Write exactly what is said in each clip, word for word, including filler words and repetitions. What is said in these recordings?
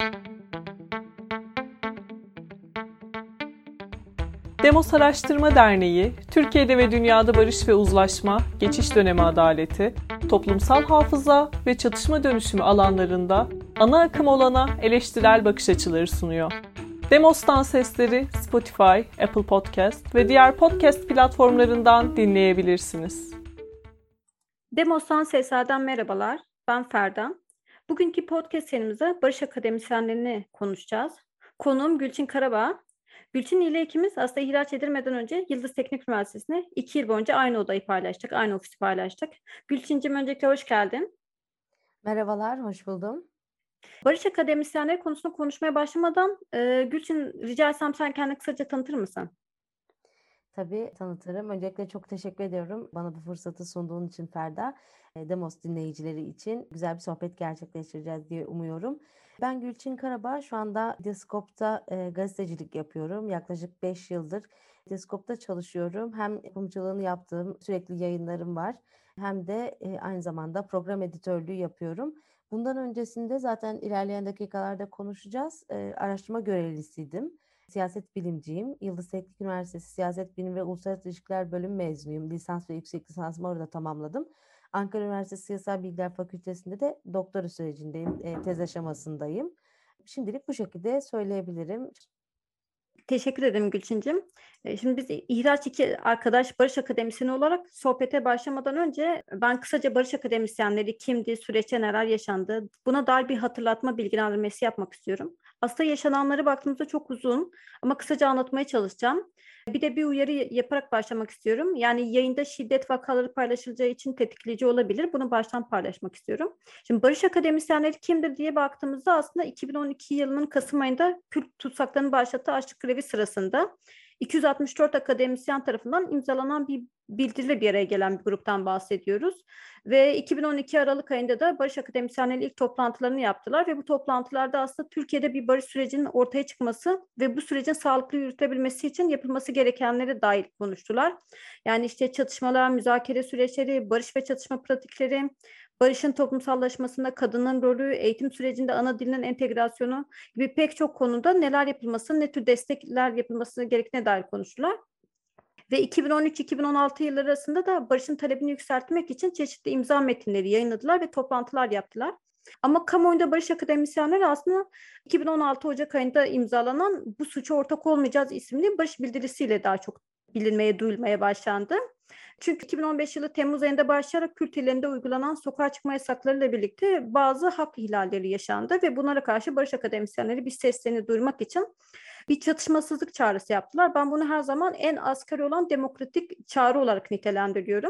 Demos Araştırma Derneği, Türkiye'de ve dünyada barış ve uzlaşma, geçiş dönemi adaleti, toplumsal hafıza ve çatışma dönüşümü alanlarında ana akım olana eleştirel bakış açıları sunuyor. Demos'tan sesleri Spotify, Apple Podcast ve diğer podcast platformlarından dinleyebilirsiniz. Demos'tan seslerden merhabalar, ben Ferda. Bugünkü podcast serimizde barış akademisyenlerini konuşacağız. Konuğum Gülçin Karabağ. Gülçin ile ikimiz aslında ihraç edilmeden önce Yıldız Teknik Üniversitesi'ne iki yıl boyunca aynı odayı paylaştık, aynı ofisi paylaştık. Gülçin'cim öncelikle hoş geldin. Merhabalar, hoş buldum. Barış akademisyenleri konusunda konuşmaya başlamadan e, Gülçin rica etsem sen kendini kısaca tanıtır mısın? Tabii tanıtırım. Öncelikle çok teşekkür ediyorum bana bu fırsatı sunduğun için Ferda. Demos dinleyicileri için güzel bir sohbet gerçekleştireceğiz diye umuyorum. Ben Gülçin Karabağ, şu anda Medyascope'da e, gazetecilik yapıyorum. Yaklaşık beş yıldır Medyascope'da çalışıyorum. Hem yapımcılığını yaptığım sürekli yayınlarım var. Hem de e, aynı zamanda program editörlüğü yapıyorum. Bundan öncesinde zaten ilerleyen dakikalarda konuşacağız. E, araştırma görevlisiydim. Siyaset bilimciyim. Yıldız Teknik Üniversitesi Siyaset Bilimi ve Uluslararası İlişkiler Bölümü mezunuyum. Lisans ve yüksek lisansımı orada tamamladım. Ankara Üniversitesi Siyasal Bilgiler Fakültesi'nde de doktora sürecindeyim, e, tez aşamasındayım. Şimdilik bu şekilde söyleyebilirim. Teşekkür ederim Gülçin'cim. Şimdi biz ihraç iki arkadaş barış akademisyeni olarak sohbete başlamadan önce ben kısaca barış akademisyenleri kimdi, süreçte neler yaşandı, buna dair bir hatırlatma bilgilendirmesi yapmak istiyorum. Aslında yaşananları baktığımızda çok uzun ama kısaca anlatmaya çalışacağım. Bir de bir uyarı yaparak başlamak istiyorum. Yani yayında şiddet vakaları paylaşılacağı için tetikleyici olabilir. Bunu baştan paylaşmak istiyorum. Şimdi barış akademisyenleri kimdir diye baktığımızda aslında iki bin on iki yılının Kasım ayında Kürt tutsaklarının başlattığı açlık grevi sırasında iki yüz altmış dört akademisyen tarafından imzalanan bir bildiriyle bir araya gelen bir gruptan bahsediyoruz. Ve iki bin on iki Aralık ayında da barış akademisyenleri ilk toplantılarını yaptılar ve bu toplantılarda aslında Türkiye'de bir barış sürecinin ortaya çıkması ve bu sürecin sağlıklı yürütebilmesi için yapılması gerekenlere dair konuştular. Yani işte çatışmalar, müzakere süreçleri, barış ve çatışma pratikleri, barışın toplumsallaşmasında kadının rolü, eğitim sürecinde ana dilinin entegrasyonu gibi pek çok konuda neler yapılması, ne tür destekler yapılması gerektiğine dair konuştular. Ve iki bin on üç iki bin on altı yılları arasında da barışın talebini yükseltmek için çeşitli imza metinleri yayınladılar ve toplantılar yaptılar. Ama kamuoyunda barış akademisyenleri aslında iki bin on altı Ocak ayında imzalanan Bu Suça Ortak Olmayacağız isimli barış bildirisiyle daha çok bilinmeye, duyulmaya başlandı. Çünkü iki bin on beş yılı Temmuz ayında başlayarak Kürt illerinde uygulanan sokağa çıkma yasaklarıyla birlikte bazı hak ihlalleri yaşandı ve bunlara karşı barış akademisyenleri bir seslerini duyurmak için bir çatışmasızlık çağrısı yaptılar. Ben bunu her zaman en asgari olan demokratik çağrı olarak nitelendiriyorum.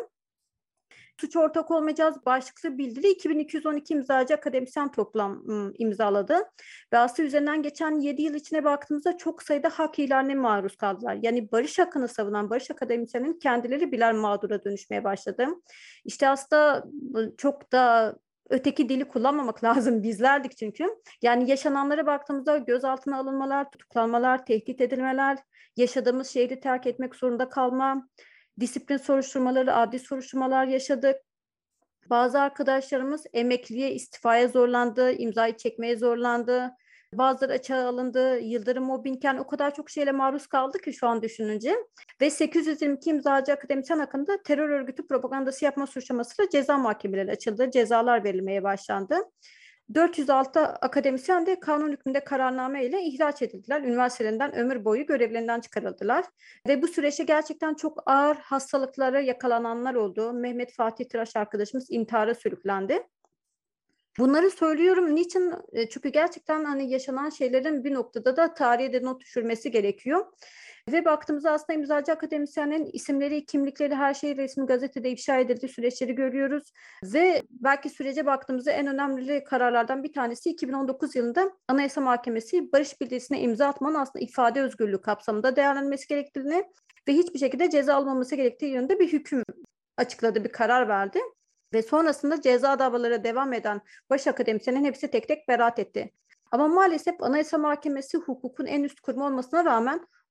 Suç ortak olmayacağız başlıklı bildiri iki bin iki yüz on iki imzacı akademisyen toplam imzaladı. Ve aslında üzerinden geçen yedi yıl içine baktığımızda çok sayıda hak ihlaline maruz kaldılar. Yani barış hakkını savunan barış akademisyenin kendileri birer mağdura dönüşmeye başladı. İşte aslında çok da öteki dili kullanmamak lazım, bizlerdik çünkü. Yani yaşananlara baktığımızda gözaltına alınmalar, tutuklanmalar, tehdit edilmeler, yaşadığımız şehri terk etmek zorunda kalma, disiplin soruşturmaları, adli soruşturmalar yaşadık. Bazı arkadaşlarımız emekliye, istifaya zorlandı, imzayı çekmeye zorlandı. Bazıları açığa alındı, yıldırım mobbingken o kadar çok şeyle maruz kaldı ki şu an düşününce. Ve sekiz yüz yirmi iki imzacı akademisyen hakkında terör örgütü propagandası yapma suçlamasıyla ceza mahkemeleri açıldı, cezalar verilmeye başlandı. dört yüz altı akademisyen de kanun hükmünde kararname ile ihraç edildiler. Üniversitelerinden ömür boyu görevlerinden çıkarıldılar. Ve bu süreçte gerçekten çok ağır hastalıklara yakalananlar oldu. Mehmet Fatih Tıraş arkadaşımız intihara sürüklendi. Bunları söylüyorum. Niçin? Çünkü gerçekten hani yaşanan şeylerin bir noktada da tarihe de not düşürmesi gerekiyor. Ve baktığımızda aslında imzacı akademisyenlerin isimleri, kimlikleri, her şey resmi gazetede ifşa edildiği süreçleri görüyoruz. Ve belki sürece baktığımızda en önemli kararlardan bir tanesi iki bin on dokuz yılında Anayasa Mahkemesi barış bildirisine imza atmanın aslında ifade özgürlüğü kapsamında değerlenmesi gerektiğini ve hiçbir şekilde ceza alınmaması gerektiği yönünde bir hüküm açıkladı, bir karar verdi. Ve sonrasında ceza davaları devam eden baş akademisyenin hepsi tek tek beraat etti. Ama maalesef Anayasa Mahkemesi hukukun en üst kurumu olmasına rağmen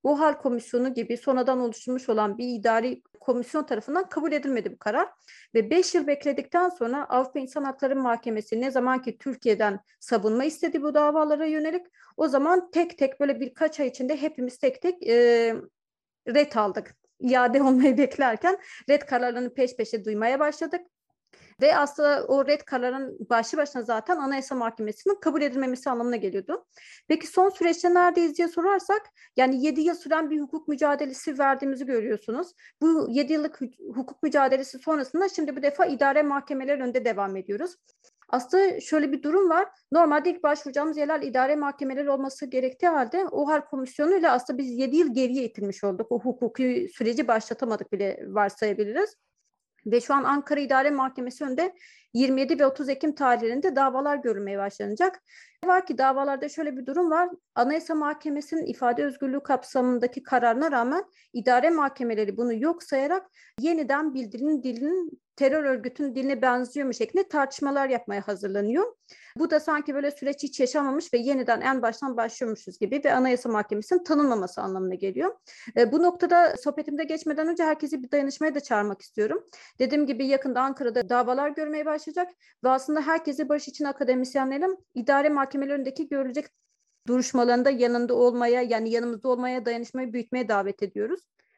OHAL Komisyonu gibi sonradan oluşturmuş olan bir idari komisyon tarafından kabul edilmedi bu karar. Ve beş yıl bekledikten sonra Avrupa İnsan Hakları Mahkemesi ne zaman ki Türkiye'den savunma istedi bu davalara yönelik, o zaman tek tek böyle birkaç ay içinde hepimiz tek tek e, ret aldık. İade olmayı beklerken red kararlarını peş peşe duymaya başladık. Ve aslında o red kararının başlı başına zaten Anayasa Mahkemesi'nin kabul edilmemesi anlamına geliyordu. Peki son süreçte neredeyiz diye sorarsak, yani yedi yıl süren bir hukuk mücadelesi verdiğimizi görüyorsunuz. Bu yedi yıllık hukuk mücadelesi sonrasında şimdi bu defa idare mahkemeler önünde devam ediyoruz. Aslında şöyle bir durum var. Normalde ilk başvuracağımız yerler idare mahkemeleri olması gerektiği halde OHAL Komisyonu ile aslında biz yedi yıl geriye itilmiş olduk. O hukuki süreci başlatamadık bile varsayabiliriz. Ve şu an Ankara İdare Mahkemesi önünde yirmi yedi ve otuz Ekim tarihlerinde davalar görülmeye başlanacak. Var ki davalarda şöyle bir durum var. Anayasa Mahkemesi'nin ifade özgürlüğü kapsamındaki kararına rağmen idare mahkemeleri bunu yok sayarak yeniden bildirinin dilinin terör örgütünün diline benziyormuş şeklinde tartışmalar yapmaya hazırlanıyor. Bu da sanki böyle süreç hiç yaşamamış ve yeniden en baştan başlıyormuşuz gibi ve Anayasa Mahkemesi'nin tanınmaması anlamına geliyor. E, bu noktada sohbetimde geçmeden önce herkesi bir dayanışmaya da çağırmak istiyorum. Dediğim gibi yakında Ankara'da davalar görmeye başlayacak ve aslında herkesi barış için akademisyenlerin idare mahkemelerindeki görülecek duruşmalarında yanında olmaya, yani yanımızda olmaya, dayanışmayı büyütmeye davet ediyoruz.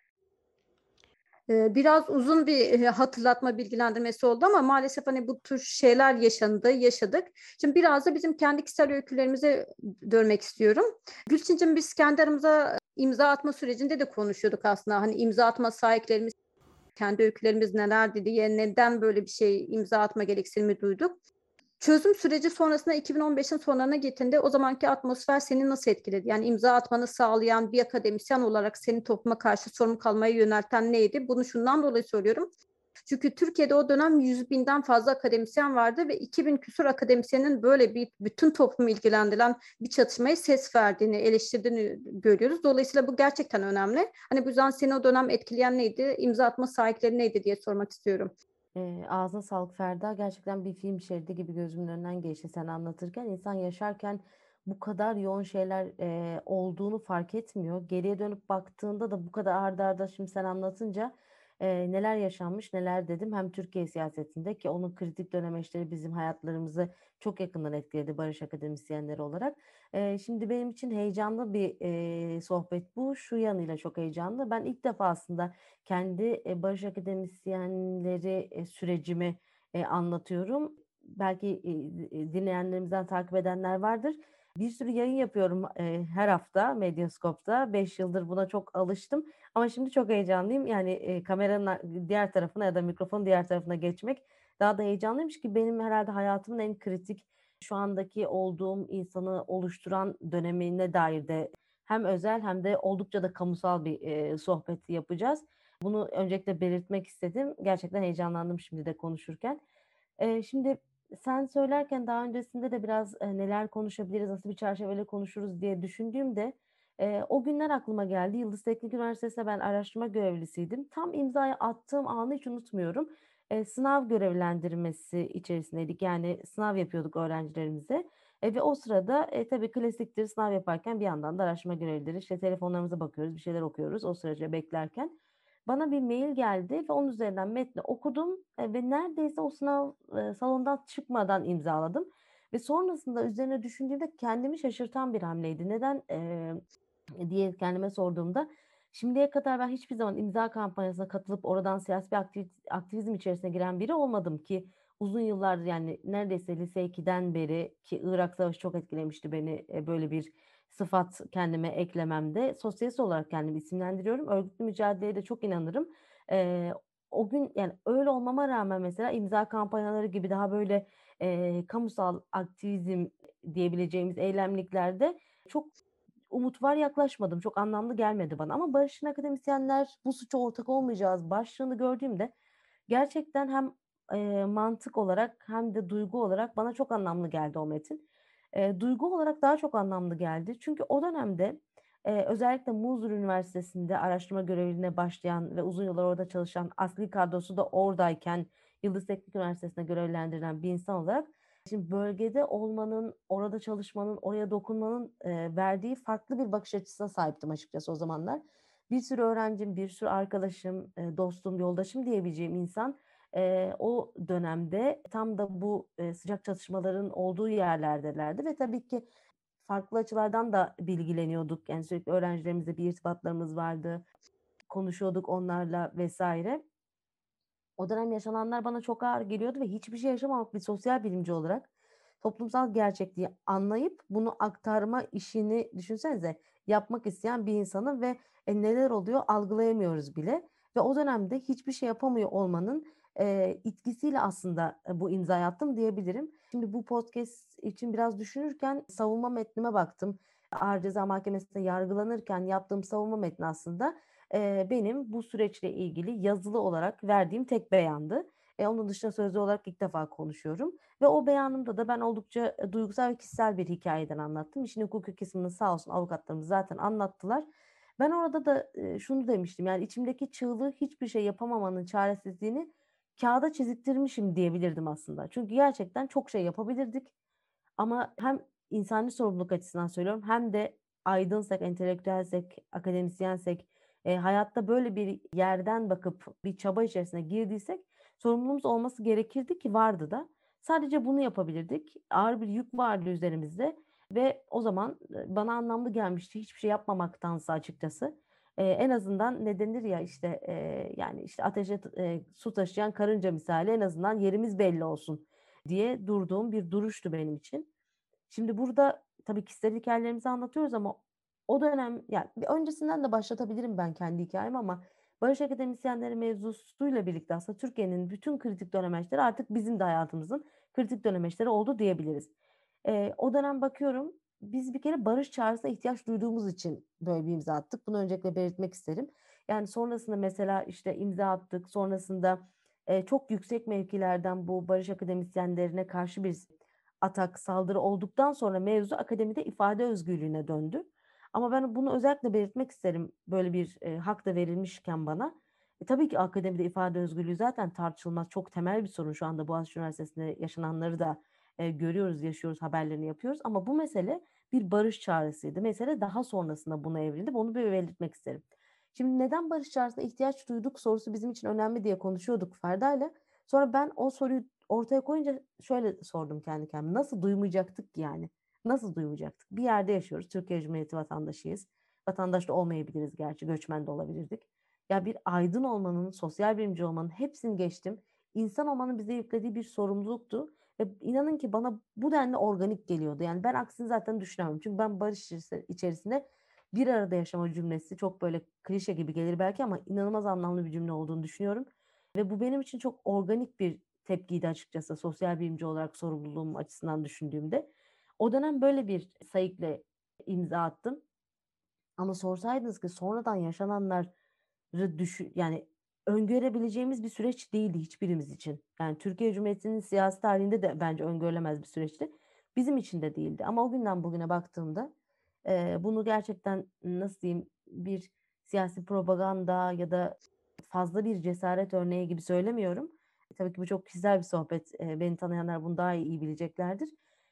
Biraz uzun bir hatırlatma, bilgilendirmesi oldu ama maalesef hani bu tür şeyler yaşandı, yaşadık. Şimdi biraz da bizim kendi kişisel öykülerimize dönmek istiyorum. Gülçin'cim, biz kendi aramıza imza atma sürecinde de konuşuyorduk aslında. Hani imza atma sahiplerimiz, kendi öykülerimiz nelerdi diye, neden böyle bir şey imza atma gereksinimi duyduk. Çözüm süreci sonrasında iki bin on beşin sonlarına getirdiğinde o zamanki atmosfer seni nasıl etkiledi? Yani imza atmanı sağlayan bir akademisyen olarak seni topluma karşı sorumlu kalmaya yönelten neydi? Bunu şundan dolayı soruyorum. Çünkü Türkiye'de o dönem yüz binden fazla akademisyen vardı ve iki bin küsur akademisyenin böyle bir bütün toplumu ilgilendiren bir çatışmaya ses verdiğini, eleştirdiğini görüyoruz. Dolayısıyla bu gerçekten önemli. Hani bu yüzden seni o dönem etkileyen neydi? İmza atma sahipleri neydi diye sormak istiyorum. E, ağzına sağlık Ferda. Gerçekten bir film şeridi gibi gözümün önünden geçti sen anlatırken. İnsan yaşarken bu kadar yoğun şeyler e, olduğunu fark etmiyor. Geriye dönüp baktığında da bu kadar arda arda şimdi sen anlatınca e, neler yaşanmış neler dedim. Hem Türkiye siyasetinde ki onun kritik dönemeçleri bizim hayatlarımızı çok yakından etkiledi barış akademisyenleri olarak. E, şimdi benim için heyecanlı bir e, sohbet bu. Şu yanıyla çok heyecanlı. Ben ilk defa aslında kendi e, barış akademisyenleri e, sürecimi e, anlatıyorum. Belki e, e, dinleyenlerimizden takip edenler vardır. Bir sürü yayın yapıyorum e, her hafta Medyaskop'ta. Beş yıldır buna çok alıştım. Ama şimdi çok heyecanlıyım. Yani e, kameranın diğer tarafına ya da mikrofonun diğer tarafına geçmek daha da heyecanlıymış ki benim herhalde hayatımın en kritik şu andaki olduğum insanı oluşturan dönemine dair de hem özel hem de oldukça da kamusal bir e, sohbet yapacağız. Bunu öncelikle belirtmek istedim. Gerçekten heyecanlandım şimdi de konuşurken. Ee, şimdi sen söylerken daha öncesinde de biraz e, neler konuşabiliriz, nasıl bir çerçeveyle konuşuruz diye düşündüğümde e, o günler aklıma geldi. Yıldız Teknik Üniversitesi'nde ben araştırma görevlisiydim. Tam imzayı attığım anı hiç unutmuyorum. E, sınav görevlendirmesi içerisindeydik. Yani sınav yapıyorduk öğrencilerimize. E, ve o sırada e, tabii klasiktir sınav yaparken bir yandan da araştırma görevlileri işte telefonlarımıza bakıyoruz, bir şeyler okuyoruz o sırada beklerken. Bana bir mail geldi ve onun üzerinden metni okudum e, ve neredeyse o sınav e, salondan çıkmadan imzaladım. Ve sonrasında üzerine düşündüğümde kendimi şaşırtan bir hamleydi. Neden e, diye kendime sorduğumda şimdiye kadar ben hiçbir zaman imza kampanyasına katılıp oradan siyasi bir aktiv, aktivizm içerisine giren biri olmadım ki uzun yıllardır yani neredeyse lise ikiden beri ki Irak Savaşı çok etkilemişti beni e, böyle bir sıfat kendime eklememde. Sosyalist olarak kendimi isimlendiriyorum. Örgütlü mücadeleye de çok inanırım. Ee, o gün yani öyle olmama rağmen mesela imza kampanyaları gibi daha böyle e, kamusal aktivizm diyebileceğimiz eylemliklerde çok umut var yaklaşmadım. Çok anlamlı gelmedi bana. Ama Barış'ın akademisyenler bu suça ortak olmayacağız başlığını gördüğümde gerçekten hem e, mantık olarak hem de duygu olarak bana çok anlamlı geldi o metin. E, duygu olarak daha çok anlamlı geldi. Çünkü o dönemde e, özellikle Muzur Üniversitesi'nde araştırma görevine başlayan ve uzun yıllar orada çalışan asli kadrosu da oradayken Yıldız Teknik Üniversitesi'nde görevlendirilen bir insan olarak Şimdi bölgede olmanın, orada çalışmanın, oraya dokunmanın e, verdiği farklı bir bakış açısına sahiptim açıkçası o zamanlar. Bir sürü öğrencim, bir sürü arkadaşım, e, dostum, yoldaşım diyebileceğim insan e, o dönemde tam da bu e, sıcak çatışmaların olduğu yerlerdelerdi ve tabii ki farklı açılardan da bilgileniyorduk. Yani sürekli öğrencilerimizle bir irtibatlarımız vardı, konuşuyorduk onlarla vesaire. O dönem yaşananlar bana çok ağır geliyordu ve hiçbir şey yaşamamak bir sosyal bilimci olarak toplumsal gerçekliği anlayıp bunu aktarma işini düşünsenize yapmak isteyen bir insanın ve e, neler oluyor algılayamıyoruz bile. Ve o dönemde hiçbir şey yapamıyor olmanın e, etkisiyle aslında e, bu imzayı attım diyebilirim. Şimdi bu podcast için biraz düşünürken savunma metnime baktım. Ağır Ceza Mahkemesi'nde yargılanırken yaptığım savunma metni aslında e, benim bu süreçle ilgili yazılı olarak verdiğim tek beyandı. E, onun dışında sözlü olarak ilk defa konuşuyorum. Ve o beyanımda da ben oldukça e, duygusal ve kişisel bir hikayeden anlattım. İşin hukuki kısmını sağ olsun avukatlarımız zaten anlattılar. Ben orada da e, şunu demiştim, yani içimdeki çığlığı hiçbir şey yapamamanın çaresizliğini kağıda çiziktirmişim diyebilirdim aslında. Çünkü gerçekten çok şey yapabilirdik. Ama hem insani sorumluluk açısından söylüyorum hem de aydınsak, entelektüelsek, akademisyensek, e, hayatta böyle bir yerden bakıp bir çaba içerisine girdiysek sorumluluğumuz olması gerekirdi ki vardı da. Sadece bunu yapabilirdik. Ağır bir yük vardı üzerimizde ve o zaman e, bana anlamlı gelmişti hiçbir şey yapmamaktansa açıkçası. E, en azından ne denir ya işte e, yani işte ateşe e, su taşıyan karınca misali en azından yerimiz belli olsun diye durduğum bir duruştu benim için. Şimdi burada tabii kişisel hikayelerimizi anlatıyoruz ama o dönem yani öncesinden de başlatabilirim ben kendi hikayemi ama Barış Akademisyenleri mevzusuyla birlikte aslında Türkiye'nin bütün kritik dönemeçleri artık bizim de hayatımızın kritik dönemeçleri oldu diyebiliriz. Ee, o dönem bakıyorum biz bir kere barış çağrısına ihtiyaç duyduğumuz için böyle bir imza attık. Bunu öncelikle belirtmek isterim. Yani sonrasında mesela işte imza attık. Sonrasında e, çok yüksek mevkilerden bu barış akademisyenlerine karşı bir atak, saldırı olduktan sonra mevzu akademide ifade özgürlüğüne döndü. Ama ben bunu özellikle belirtmek isterim böyle bir e, hak da verilmişken bana. E, tabii ki akademide ifade özgürlüğü zaten tartışılmaz. Çok temel bir sorun şu anda Boğaziçi Üniversitesi'nde yaşananları da e, görüyoruz, yaşıyoruz, haberlerini yapıyoruz. Ama bu mesele bir barış çağrısıydı. Mesele daha sonrasında buna evrildi. Bunu bir belirtmek isterim. Şimdi neden barış çağrısına ihtiyaç duyduk sorusu bizim için önemli diye konuşuyorduk Ferda'yla. Sonra ben o soruyu ortaya koyunca şöyle sordum kendi kendime. Nasıl duymayacaktık ki yani? Nasıl duymayacaktık? Bir yerde yaşıyoruz. Türkiye Cumhuriyeti vatandaşıyız. Vatandaş da olmayabiliriz gerçi. Göçmen de olabilirdik. Ya bir aydın olmanın, sosyal bilimci olmanın hepsini geçtim. İnsan olmanın bize yüklediği bir sorumluluktu. Ve inanın ki bana bu denli organik geliyordu. Yani ben aksini zaten düşünemem. Çünkü ben barış içerisinde bir arada yaşama cümlesi çok böyle klişe gibi gelir belki ama inanılmaz anlamlı bir cümle olduğunu düşünüyorum. Ve bu benim için çok organik bir tepkiydi açıkçası sosyal bilimci olarak sorumluluğum açısından düşündüğümde. O dönem böyle bir sayıkla imza attım. Ama sorsaydınız ki sonradan yaşananları düşün yani öngörebileceğimiz bir süreç değildi hiçbirimiz için. Yani Türkiye Cumhuriyeti'nin siyasi tarihinde de bence öngörülemez bir süreçti. Bizim için de değildi. Ama o günden bugüne baktığımda e, bunu gerçekten nasıl diyeyim bir siyasi propaganda ya da fazla bir cesaret örneği gibi söylemiyorum. Tabii ki bu çok kişisel bir sohbet. E, beni tanıyanlar bunu daha iyi, iyi bileceklerdir.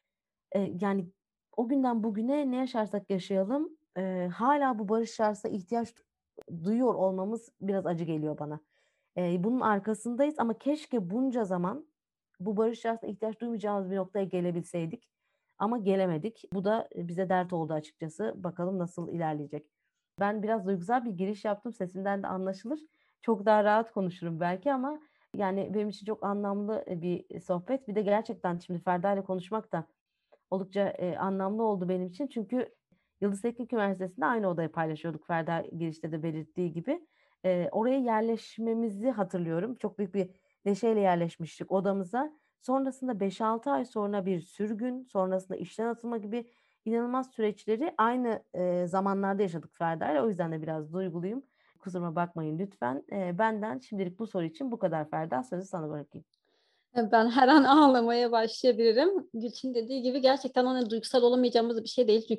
E, yani o günden bugüne ne yaşarsak yaşayalım e, hala bu barış çağrısına ihtiyaç duyuyor olmamız biraz acı geliyor bana. E, bunun arkasındayız ama keşke bunca zaman bu barış çağrısına ihtiyaç duymayacağımız bir noktaya gelebilseydik. Ama gelemedik. Bu da bize dert oldu açıkçası. Bakalım nasıl ilerleyecek. Ben biraz duygusal bir giriş yaptım. Sesimden de anlaşılır. Çok daha rahat konuşurum belki ama yani benim için çok anlamlı bir sohbet. Bir de gerçekten şimdi Ferda ile konuşmak da oldukça e, anlamlı oldu benim için. Çünkü Yıldız Teknik Üniversitesi'nde aynı odayı paylaşıyorduk Ferda girişte de belirttiği gibi. E, oraya yerleşmemizi hatırlıyorum. Çok büyük bir neşeyle yerleşmiştik odamıza. Sonrasında beş altı ay sonra bir sürgün, sonrasında işten atılma gibi inanılmaz süreçleri aynı e, zamanlarda yaşadık Ferda'yla. O yüzden de biraz duyguluyum. Kusuruma bakmayın lütfen. E, benden şimdilik bu soru için bu kadar Ferda. Sözü sana bırakayım. Ben her an ağlamaya başlayabilirim. Gülçin dediği gibi gerçekten ona duygusal olamayacağımız bir şey değil. Çünkü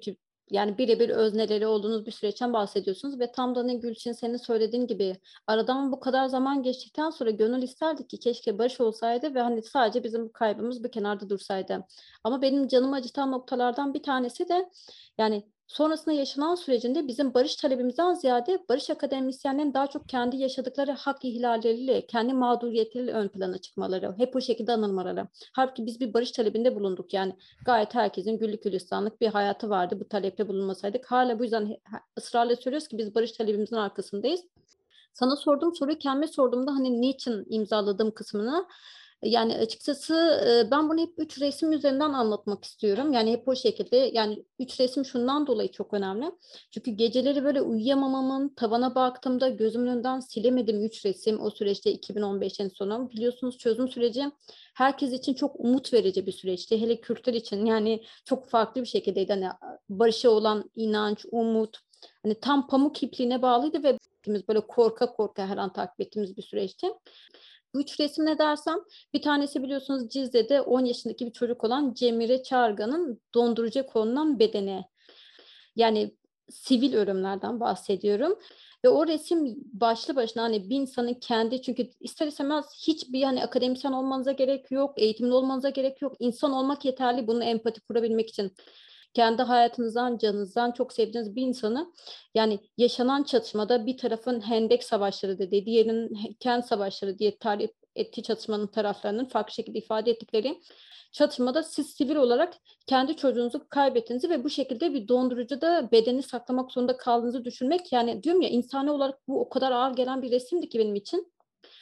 Yani birebir özneleri olduğunuz bir süreçten bahsediyorsunuz ve tam da ne Gülçin senin söylediğin gibi aradan bu kadar zaman geçtikten sonra gönül isterdi ki keşke barış olsaydı ve hani sadece bizim kaybımız bir kenarda dursaydı. Ama benim canımı acıtan noktalardan bir tanesi de yani sonrasında yaşanan sürecinde bizim barış talebimizden ziyade barış akademisyenlerin daha çok kendi yaşadıkları hak ihlalleriyle, kendi mağduriyetleriyle ön plana çıkmaları, hep o şekilde anılmaları. Halbuki biz bir barış talebinde bulunduk yani gayet herkesin güllük gülistanlık bir hayatı vardı bu talepte bulunmasaydık. Hala bu yüzden ısrarla söylüyoruz ki biz barış talebimizin arkasındayız. Sana sorduğum soruyu kendime sorduğumda hani niçin imzaladığım kısmını yani açıkçası ben bunu hep üç resim üzerinden anlatmak istiyorum. Yani hep o şekilde yani üç resim şundan dolayı çok önemli. Çünkü geceleri böyle uyuyamamamın tavana baktığımda gözümün önünden silemedim üç resim o süreçte iki bin on beşin sonu. Biliyorsunuz çözüm süreci herkes için çok umut verici bir süreçti. Hele Kürtler için yani çok farklı bir şekildeydi. Hani barışa olan inanç, umut hani tam pamuk ipliğine bağlıydı ve böyle korka korka her an takip ettiğimiz bir süreçti. Bu üç resim ne dersem bir tanesi biliyorsunuz Cizre'de on yaşındaki bir çocuk olan Cemile Çargan'ın dondurucuya konulan bedeni. Yani sivil ölümlerden bahsediyorum. Ve o resim başlı başına hani bir insanın kendi çünkü ister istemez hiçbir hani akademisyen olmanıza gerek yok, eğitimli olmanıza gerek yok. İnsan olmak yeterli bunu empati kurabilmek için. Kendi hayatınızdan, canınızdan çok sevdiğiniz bir insanı yani yaşanan çatışmada bir tarafın Hendek Savaşları dediği, diğerinin Kent Savaşları diye tarif ettiği çatışmanın taraflarının farklı şekilde ifade ettikleri çatışmada siz sivil olarak kendi çocuğunuzu kaybettiğinizi ve bu şekilde bir dondurucuda bedeni saklamak zorunda kaldığınızı düşünmek yani diyorum ya insani olarak bu o kadar ağır gelen bir resimdi ki benim için.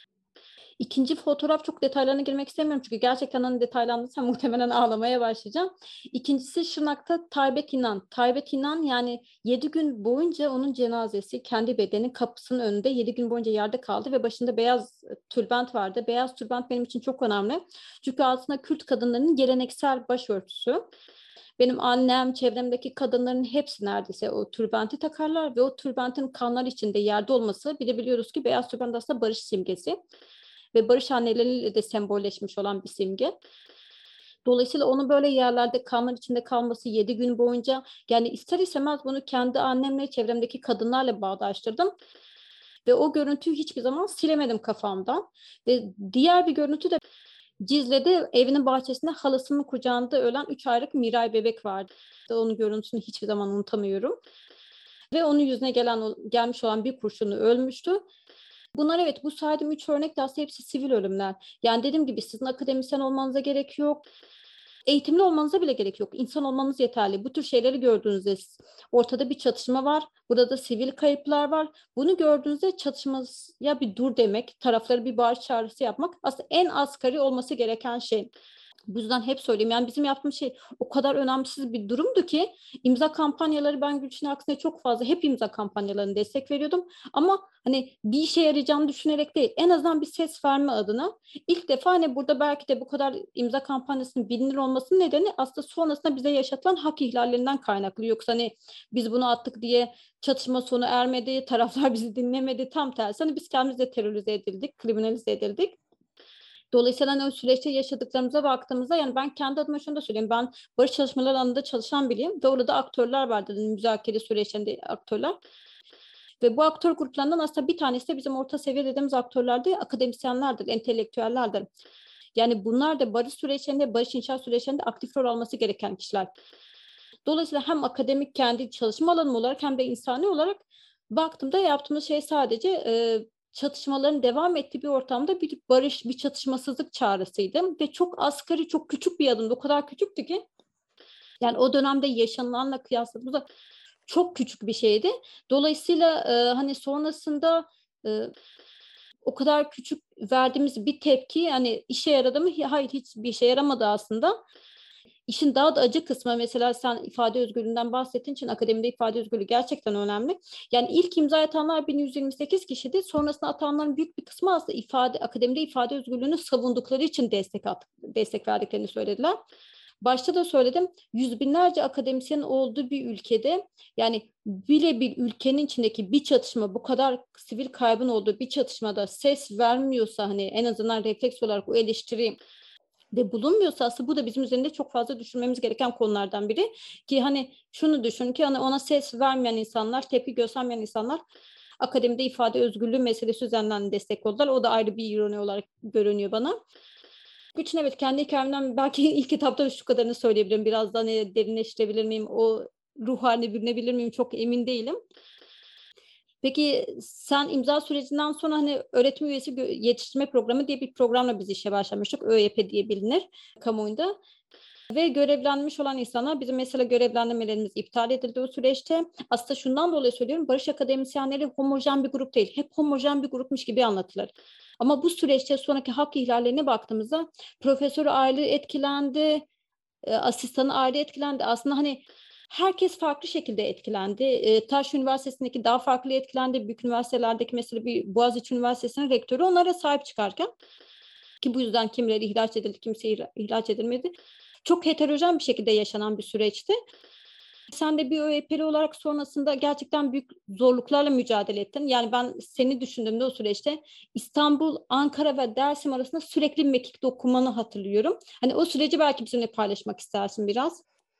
İkinci fotoğraf çok detaylarına girmek istemiyorum çünkü gerçekten hani detaylandırsam muhtemelen ağlamaya başlayacağım. İkincisi Şırnak'ta Taybet İnan. Taybet İnan yani yedi gün boyunca onun cenazesi kendi bedeni kapısının önünde yedi gün boyunca yerde kaldı ve başında beyaz tülbent vardı. Beyaz tülbent benim için çok önemli. Çünkü aslında Kürt kadınlarının geleneksel başörtüsü. Benim annem, çevremdeki kadınların hepsi neredeyse o tülbenti takarlar ve o tülbentin kanlar içinde yerde olması bir de biliyoruz ki beyaz tülbent aslında barış simgesi. Ve barış anneleriyle de sembolleşmiş olan bir simge. Dolayısıyla onun böyle yerlerde kanlar içinde kalması yedi gün boyunca yani ister istemez bunu kendi annemle çevremdeki kadınlarla bağdaştırdım. Ve o görüntüyü hiçbir zaman silemedim kafamdan. Ve diğer bir görüntü de Cizre'de evinin bahçesinde halasının kucağında ölen üç aylık Miray bebek vardı. Onun görüntüsünü hiçbir zaman unutamıyorum. Ve onun yüzüne gelen gelmiş olan bir kurşunu ölmüştü. Bunlar evet bu saydığım üç örnek de aslında hepsi sivil ölümler. Yani dediğim gibi sizin akademisyen olmanıza gerek yok. Eğitimli olmanıza bile gerek yok. İnsan olmanız yeterli. Bu tür şeyleri gördüğünüzde ortada bir çatışma var. Burada da sivil kayıplar var. Bunu gördüğünüzde çatışmaya bir dur demek, tarafları bir bağırış çağrısı yapmak aslında en asgari olması gereken şey. Bu yüzden hep söyleyeyim yani bizim yaptığımız şey o kadar önemsiz bir durumdu ki imza kampanyaları ben Gülçin aksine çok fazla hep imza kampanyalarına destek veriyordum. Ama hani bir işe yarayacağını düşünerek değil en azından bir ses verme adına ilk defa hani burada belki de bu kadar imza kampanyasının bilinir olmasının nedeni aslında sonrasında bize yaşatılan hak ihlallerinden kaynaklı. Yoksa hani biz bunu attık diye çatışma sonu ermedi, taraflar bizi dinlemedi tam tersi. Hani biz kendimiz de terörize edildik, kriminalize edildik. Dolayısıyla hani o süreçte yaşadıklarımıza baktığımızda yani ben kendi adıma şunu da söyleyeyim. Ben barış çalışmaları alanında çalışan biriyim ve orada aktörler vardı. Müzakere süreçlerinde aktörler. Ve bu aktör gruplarından aslında bir tanesi de bizim orta seviye dediğimiz aktörlerdi. Akademisyenlerdir, entelektüellerdir. Yani bunlar da barış süreçlerinde, barış inşaat süreçlerinde aktif rol alması gereken kişiler. Dolayısıyla hem akademik kendi çalışma alanım olarak hem de insani olarak baktığımda yaptığımız şey sadece e, çatışmaların devam ettiği bir ortamda bir barış, bir çatışmasızlık çağrısıydı. Ve çok asgari, çok küçük bir adımdı. O kadar küçüktü ki yani o dönemde yaşanılanla kıyasladığımızda çok küçük bir şeydi. Dolayısıyla e, hani sonrasında e, o kadar küçük verdiğimiz bir tepki yani işe yaradı mı? Hayır hiçbir işe yaramadı aslında. İşin daha da acı kısmı mesela sen ifade özgürlüğünden bahsettiğin için akademide ifade özgürlüğü gerçekten önemli. Yani ilk imza atanlar bin yüz yirmi sekiz kişiydi. Sonrasında atanların büyük bir kısmı aslında ifade, akademide ifade özgürlüğünü savundukları için destek, at, destek verdiklerini söylediler. Başta da söyledim yüz binlerce akademisyenin olduğu bir ülkede yani bile bir ülkenin içindeki bir çatışma bu kadar sivil kaybın olduğu bir çatışmada ses vermiyorsa hani en azından refleks olarak o eleştiri de bulunmuyorsa aslında bu da bizim üzerinde çok fazla düşünmemiz gereken konulardan biri. Ki hani şunu düşün ki hani ona ses vermeyen insanlar, tepki göstermeyen insanlar akademide ifade özgürlüğü meselesi üzerinden destek oldular. O da ayrı bir ironi olarak görünüyor bana. Gülçin, evet, kendi hikayemden belki ilk kitapta şu kadarını söyleyebilirim. Biraz daha ne derinleştirebilir miyim? O ruh haline bürünebilir miyim? Çok emin değilim. Peki sen imza sürecinden sonra hani öğretim üyesi yetiştirme programı diye bir programla biz işe başlamıştık. ÖYP diye bilinir kamuoyunda. Ve görevlenmiş olan insanlar, bizim mesela görevlendirmelerimiz iptal edildi o süreçte. Aslında şundan dolayı söylüyorum, barış akademisyenleri homojen bir grup değil. Hep homojen bir grupmuş gibi anlatılır. Ama bu süreçte sonraki hak ihlallerine baktığımızda profesör aile etkilendi, asistanı aile etkilendi. Aslında hani herkes farklı şekilde etkilendi. E, Taş Üniversitesi'ndeki daha farklı etkilendi. Büyük üniversitelerdeki mesela bir Boğaziçi Üniversitesi'nin rektörü onlara sahip çıkarken, ki bu yüzden kimileri ihraç edildi, kimse ihraç edilmedi. Çok heterojen bir şekilde yaşanan bir süreçti. Sen de bir ÖEP'li olarak sonrasında gerçekten büyük zorluklarla mücadele ettin. Yani ben seni düşündüğümde o süreçte İstanbul, Ankara ve Dersim arasında sürekli mekik okumanı hatırlıyorum. Hani o süreci belki bizimle paylaşmak istersin biraz.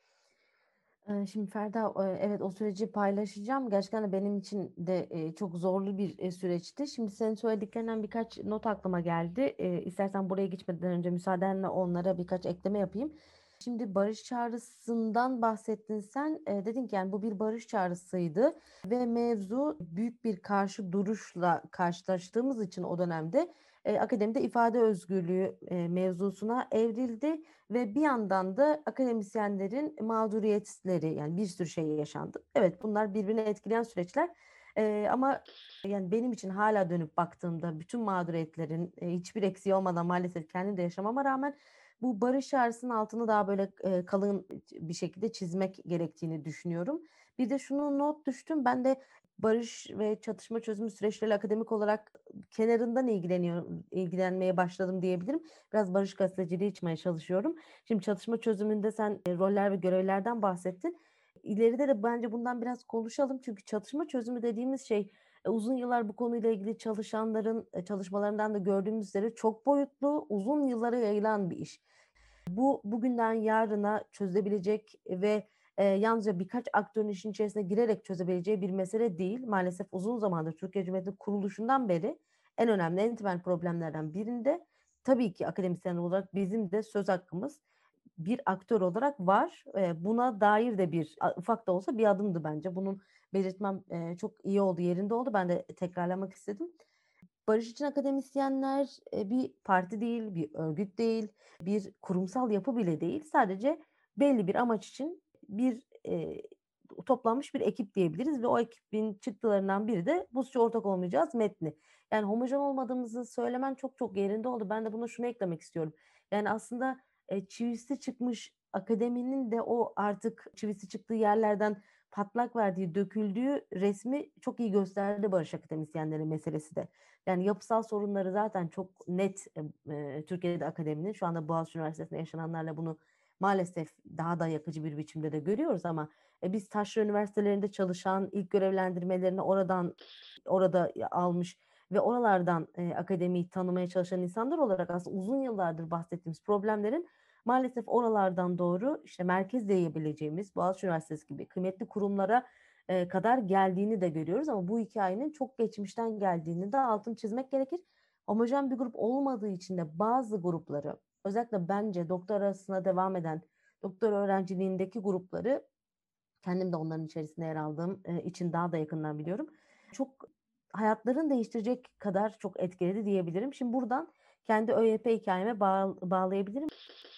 Şimdi Ferda, evet, o süreci paylaşacağım. Gerçekten de benim için de çok zorlu bir süreçti. Şimdi senin söylediklerinden birkaç not aklıma geldi. İstersen buraya geçmeden önce müsaadenle onlara birkaç ekleme yapayım. Şimdi barış çağrısından bahsettin sen. Dedin ki yani bu bir barış çağrısıydı ve mevzu büyük bir karşı duruşla karşılaştığımız için o dönemde akademide ifade özgürlüğü mevzusuna evrildi. Ve bir yandan da akademisyenlerin mağduriyetleri, yani bir sürü şey yaşandı. Evet, bunlar birbirini etkileyen süreçler. Ee, ama yani benim için hala dönüp baktığımda bütün mağduriyetlerin e, hiçbir eksiği olmadan maalesef kendim de yaşamama rağmen bu barış çağrısının altını daha böyle e, kalın bir şekilde çizmek gerektiğini düşünüyorum. Bir de şunu not düştüm. Ben de barış ve çatışma çözümü süreçleriyle akademik olarak kenarından ilgileniyorum, ilgilenmeye başladım diyebilirim. Biraz barış gazeteciliği içmeye çalışıyorum. Şimdi çatışma çözümünde sen e, roller ve görevlerden bahsettin. İleride de bence bundan biraz konuşalım. Çünkü çatışma çözümü dediğimiz şey e, uzun yıllar bu konuyla ilgili çalışanların e, çalışmalarından da gördüğümüz üzere çok boyutlu, uzun yıllara yayılan bir iş. Bu bugünden yarına çözülebilecek ve e, yalnızca birkaç aktörün işin içerisine girerek çözebileceği bir mesele değil. Maalesef uzun zamandır Türkiye Cumhuriyeti kuruluşundan beri en önemli, en temel problemlerden birinde tabii ki akademisyen olarak bizim de söz hakkımız bir aktör olarak var. E, buna dair de bir ufak da olsa bir adımdı bence. Bunun belirtmem e, çok iyi oldu, yerinde oldu. Ben de tekrarlamak istedim. Barış için akademisyenler e, bir parti değil, bir örgüt değil, bir kurumsal yapı bile değil. Sadece belli bir amaç için bir e, toplanmış bir ekip diyebiliriz ve o ekibin çıktılarından biri de Busçu Ortak Olmayacağız metni. Yani homojen olmadığımızı söylemen çok çok yerinde oldu. Ben de buna şunu eklemek istiyorum. Yani aslında e, çivisi çıkmış akademinin de o artık çivisi çıktığı yerlerden patlak verdiği, döküldüğü resmi çok iyi gösterdi barış akademisyenleri meselesi de. Yani yapısal sorunları zaten çok net e, Türkiye'de akademinin, şu anda Boğaziçi Üniversitesi'nde yaşananlarla bunu maalesef daha da yakıcı bir biçimde de görüyoruz ama e, biz taşra üniversitelerinde çalışan, ilk görevlendirmelerini oradan orada almış ve oralardan e, akademiyi tanımaya çalışan insanlar olarak aslında uzun yıllardır bahsettiğimiz problemlerin maalesef oralardan doğru işte merkez diyebileceğimiz Boğaziçi Üniversitesi gibi kıymetli kurumlara e, kadar geldiğini de görüyoruz ama bu hikayenin çok geçmişten geldiğini de altını çizmek gerekir. Homojen bir grup olmadığı için de bazı grupları, özellikle bence doktor arasına devam eden doktor öğrenciliğindeki grupları, kendim de onların içerisinde yer aldığım e, için daha da yakından biliyorum. Çok hayatlarını değiştirecek kadar çok etkiledi diyebilirim. Şimdi buradan kendi ÖYP hikayeme bağ, bağlayabilirim.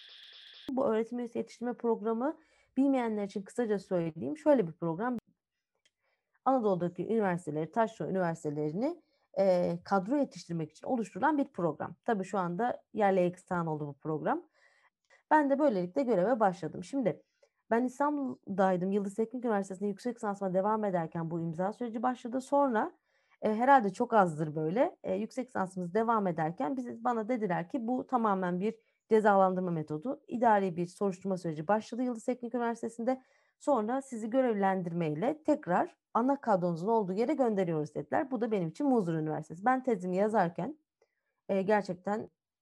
Bu öğretim üyesi yetiştirme programı, bilmeyenler için kısaca söyleyeyim. Şöyle bir program. Anadolu'daki üniversiteleri, taşra üniversitelerini e, kadro yetiştirmek için oluşturulan bir program. Tabii şu anda yerle yeksan oldu bu program. Ben de böylelikle göreve başladım. Şimdi ben İstanbul'daydım. Yıldız Teknik Üniversitesi'nde yüksek lisansıma devam ederken bu imza süreci başladı. Sonra e, herhalde çok azdır böyle. E, yüksek lisansımız devam ederken biz, bana dediler ki bu tamamen bir cezalandırma metodu. İdari bir soruşturma süreci başladı Yıldız Teknik Üniversitesi'nde. Sonra sizi görevlendirmeyle tekrar ana kadronuzun olduğu yere gönderiyoruz dediler. Bu da benim için Muzur Üniversitesi. Ben tezimi yazarken e, gerçekten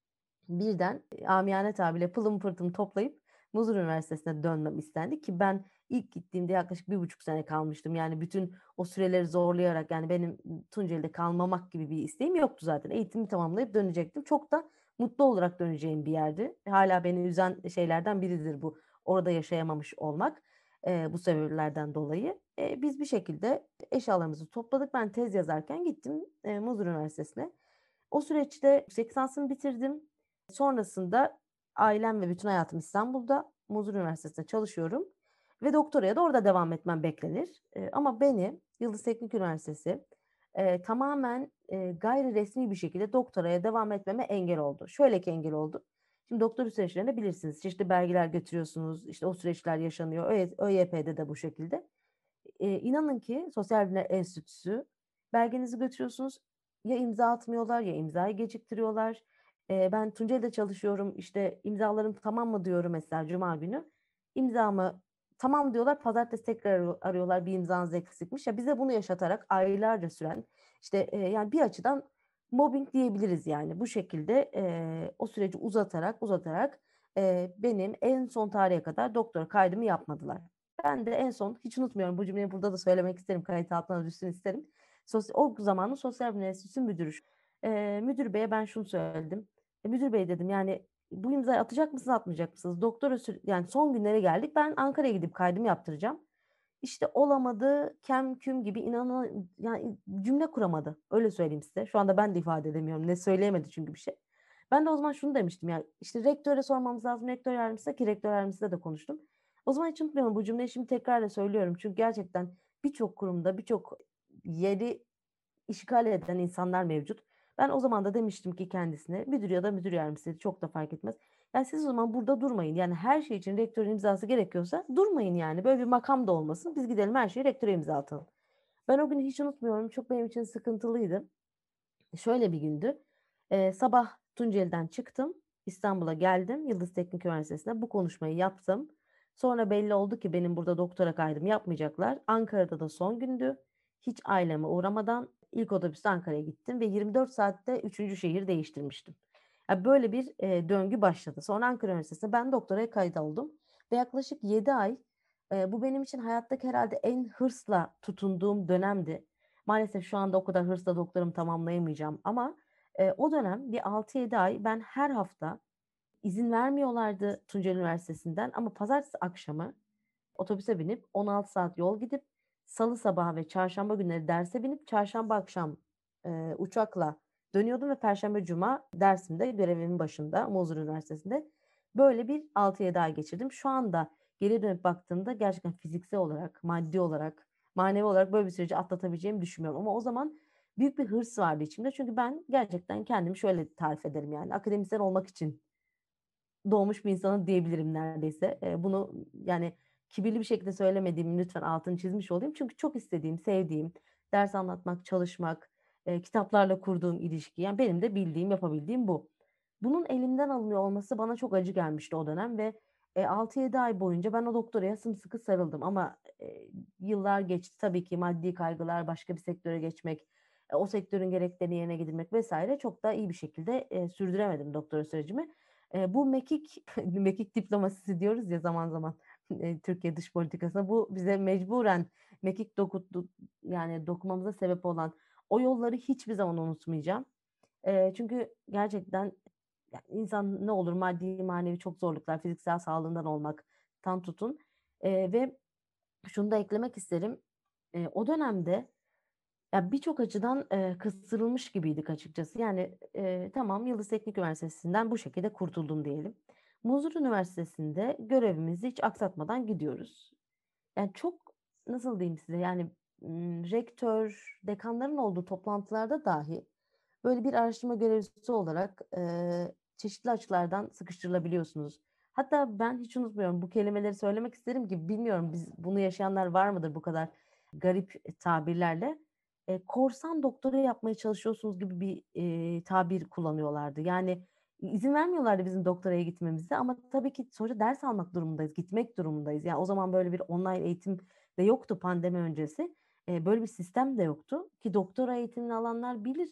birden e, amiyane tabirle pılım pırtım toplayıp Muzur Üniversitesi'ne dönmem istendi ki ben ilk gittiğimde yaklaşık bir buçuk sene kalmıştım. Yani bütün o süreleri zorlayarak, yani benim Tunceli'de kalmamak gibi bir isteğim yoktu zaten. Eğitimi tamamlayıp dönecektim. Çok da mutlu olarak döneceğim bir yerdi. Hala beni üzen şeylerden biridir bu. Orada yaşayamamış olmak e, bu sebeplerden dolayı. E, biz bir şekilde eşyalarımızı topladık. Ben tez yazarken gittim e, Muzur Üniversitesi'ne. O süreçte yüksek lisansımı bitirdim. Sonrasında ailem ve bütün hayatım İstanbul'da. Muzur Üniversitesi'nde çalışıyorum. Ve doktoraya da orada devam etmem beklenir. E, ama beni Yıldız Teknik Üniversitesi e, tamamen e, gayri resmi bir şekilde doktoraya devam etmeme engel oldu. Şöyle ki engel oldu. Şimdi doktora süreçlerinde bilirsiniz. Çeşitli belgeler götürüyorsunuz. İşte o süreçler yaşanıyor. ÖYP'de de bu şekilde. E, inanın ki Sosyal Bilimler Enstitüsü belgenizi götürüyorsunuz. Ya imza atmıyorlar ya imzayı geciktiriyorlar. E, ben Tunceli'de çalışıyorum. İşte imzalarım tamam mı diyorum mesela Cuma günü. İmzamı tamam diyorlar. Pazartesi tekrar arıyorlar, bir imzanız eksikmiş. Ya bize bunu yaşatarak aylarca süren işte e, yani bir açıdan mobbing diyebiliriz yani. Bu şekilde e, o süreci uzatarak uzatarak e, benim en son tarihe kadar doktora kaydımı yapmadılar. Ben de en son hiç unutmuyorum, bu cümleyi burada da söylemek isterim. Kayıt altına düşsün isterim. Sos- o zamanın Sosyal Bilimler Enstitüsü müdürü. E, müdür beye ben şunu söyledim. E, müdür bey dedim, yani bu imzayı atacak mısınız atmayacak mısınız? Doktora sü- yani son günlere geldik. Ben Ankara'ya gidip kaydımı yaptıracağım. İşte olamadı, kem küm gibi inanın yani cümle kuramadı. Öyle söyleyeyim size. Şu anda ben de ifade edemiyorum. Ne söyleyemedi çünkü bir şey. Ben de o zaman şunu demiştim ya, işte rektöre sormamız lazım. Rektör yardımcısı, ki rektör yardımcısıyla da konuştum. O zaman hiç unutmuyorum bu cümleyi, şimdi tekrar da söylüyorum. Çünkü gerçekten birçok kurumda birçok yeri işgal eden insanlar mevcut. Ben o zaman da demiştim ki kendisine, müdür ya da müdür yardımcısı çok da fark etmez. Yani siz o zaman burada durmayın. Yani her şey için rektörün imzası gerekiyorsa durmayın yani. Böyle bir makam da olmasın. Biz gidelim her şeyi rektöre imza atalım. Ben o günü hiç unutmuyorum. Çok benim için sıkıntılıydı. Şöyle bir gündü. Ee, sabah Tunceli'den çıktım. İstanbul'a geldim. Yıldız Teknik Üniversitesi'ne bu konuşmayı yaptım. Sonra belli oldu ki benim burada doktora kaydım yapmayacaklar. Ankara'da da son gündü. Hiç aileme uğramadan ilk otobüste Ankara'ya gittim ve yirmi dört saatte üçüncü şehir değiştirmiştim. Yani böyle bir e, döngü başladı. Sonra Ankara Üniversitesi'ne ben doktoraya kayıt oldum. Ve yaklaşık yedi ay e, bu benim için hayattaki herhalde en hırsla tutunduğum dönemdi. Maalesef şu anda o kadar hırsla doktorumu tamamlayamayacağım ama e, o dönem bir altı yedi ay ben her hafta, izin vermiyorlardı Tunceli Üniversitesi'nden ama pazartesi akşamı otobüse binip on altı saat yol gidip salı sabahı ve çarşamba günleri derse binip çarşamba akşam e, uçakla dönüyordum ve perşembe cuma dersimde görevimin başında Muzur Üniversitesi'nde böyle bir altı yedi ay geçirdim. Şu anda geri dönüp baktığımda gerçekten fiziksel olarak, maddi olarak, manevi olarak böyle bir süreci atlatabileceğimi düşünmüyorum. Ama o zaman büyük bir hırs vardı içimde. Çünkü ben gerçekten kendimi şöyle tarif ederim, yani akademisyen olmak için doğmuş bir insanım diyebilirim neredeyse. E, bunu yani kibirli bir şekilde söylemediğimi lütfen altını çizmiş olayım. Çünkü çok istediğim, sevdiğim, ders anlatmak, çalışmak, e, kitaplarla kurduğum ilişki. Yani benim de bildiğim, yapabildiğim bu. Bunun elimden alınıyor olması bana çok acı gelmişti o dönem ve e, altı yedi ay boyunca ben o doktoraya sımsıkı sarıldım. Ama e, yıllar geçti, tabii ki maddi kaygılar, başka bir sektöre geçmek, e, o sektörün gereklerini yerine getirmek vesaire, çok da iyi bir şekilde e, sürdüremedim doktora sürecimi. E, bu mekik, mekik diplomasisi diyoruz ya zaman zaman e, Türkiye dış politikasında, bu bize mecburen mekik doku, yani dokumamıza sebep olan o yolları hiçbir zaman unutmayacağım. E, çünkü gerçekten yani insan ne olur maddi manevi çok zorluklar, fiziksel sağlığından olmaktan tutun. E, ve şunu da eklemek isterim. E, o dönemde ya birçok açıdan e, kıstırılmış gibiydik açıkçası. Yani e, tamam, Yıldız Teknik Üniversitesi'nden bu şekilde kurtuldum diyelim. Muzur Üniversitesi'nde görevimizi hiç aksatmadan gidiyoruz. Yani çok, nasıl diyeyim size, yani m, rektör, dekanların olduğu toplantılarda dahi böyle bir araştırma görevlisi olarak e, çeşitli açılardan sıkıştırılabiliyorsunuz. Hatta ben hiç unutmuyorum, bu kelimeleri söylemek isterim ki bilmiyorum biz bunu yaşayanlar var mıdır bu kadar garip tabirlerle. E, korsan doktora yapmaya çalışıyorsunuz gibi bir e, tabir kullanıyorlardı. Yani izin vermiyorlardı bizim doktoraya gitmemize ama tabii ki sonuçta ders almak durumundayız, gitmek durumundayız. Yani o zaman böyle bir online eğitim de yoktu pandemi öncesi. E, böyle bir sistem de yoktu ki doktora eğitimini alanlar bilir.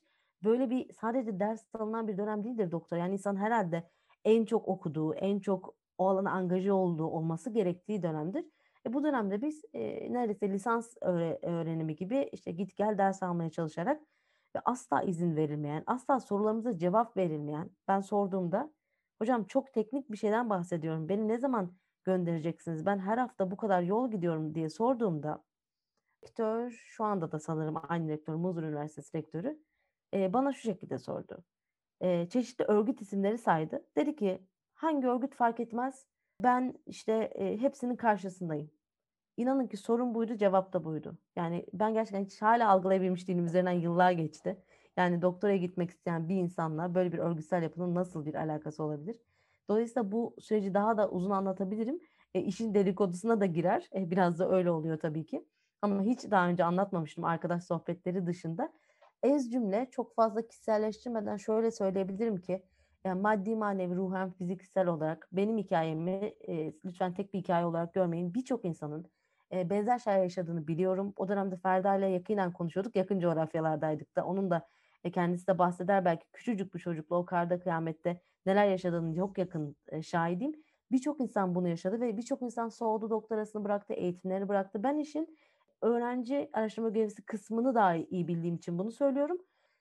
böyle bir sadece ders alınan bir dönem değildir doktor. Yani insan herhalde en çok okuduğu, en çok o alana angaje olduğu olması gerektiği dönemdir. E bu dönemde biz e, neredeyse lisans öğre- öğrenimi gibi işte git gel ders almaya çalışarak ve asla izin verilmeyen, asla sorularımıza cevap verilmeyen, ben sorduğumda hocam çok teknik bir şeyden bahsediyorum, beni ne zaman göndereceksiniz, ben her hafta bu kadar yol gidiyorum diye sorduğumda rektör, şu anda da sanırım aynı rektör, Muzur Üniversitesi rektörü e, bana şu şekilde sordu. E, çeşitli örgüt isimleri saydı. Dedi ki hangi örgüt fark etmez, ben işte e, hepsinin karşısındayım. İnanın ki sorun buydu, cevap da buydu. Yani ben gerçekten hiç hala algılayabilmiş değilim. Üzerinden yıllar geçti. Yani doktoraya gitmek isteyen bir insanla böyle bir örgütsel yapının nasıl bir alakası olabilir? Dolayısıyla bu süreci daha da uzun anlatabilirim. E, işin dedikodusuna da girer. E, biraz da öyle oluyor tabii ki. Ama hiç daha önce anlatmamıştım arkadaş sohbetleri dışında. Ez cümle çok fazla kişiselleştirmeden şöyle söyleyebilirim ki yani maddi, manevi, ruhen, fiziksel olarak benim hikayemi e, lütfen tek bir hikaye olarak görmeyin. Birçok insanın e, benzer şeyler yaşadığını biliyorum. O dönemde Ferda ile yakinen konuşuyorduk. Yakın coğrafyalardaydık da. Onun da e, kendisi de bahseder belki, küçücük bir çocukla o karda kıyamette neler yaşadığını çok yakın e, şahidiyim. Birçok insan bunu yaşadı ve birçok insan soğudu, doktorasını bıraktı, eğitimleri bıraktı. Ben işin öğrenci araştırma görevlisi kısmını daha iyi bildiğim için bunu söylüyorum.